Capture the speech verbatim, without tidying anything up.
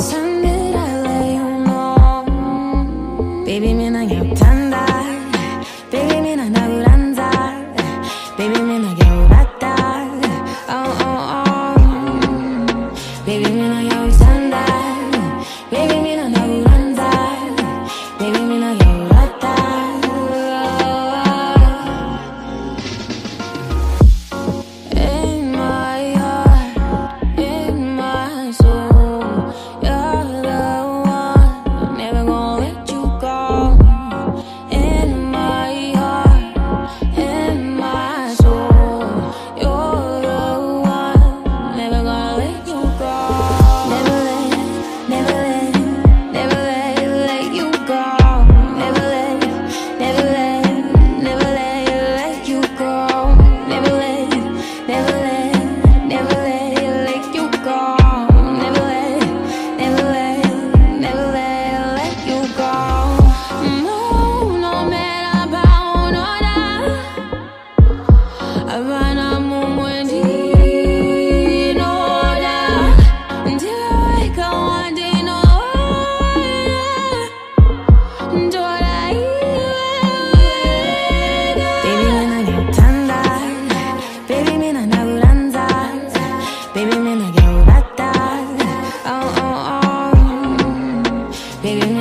let you know. Baby, me na 못한다. Baby, me na 나불한다. Baby, me na 겨울았다. Oh, oh, oh. Baby, me na 겨울산다. Baby, me na 나불한다. Baby, me na 겨울았다. In my heart, in my soul, you're the one. I'm never gonna let you go. In my heart, in my soul, you're the one. Never gonna let you go. Never let, never let, never let, let you go. Never let, never let, never let, let you go. Never let, never let, never let, let you go. Never let, never let, never let, let you go. No, no matter about nada. Havana mumundi noda. Until I wake up one day, no. Baby, me na 나불한다. Baby, me na 겨울았다. Oh, oh, oh. Baby, me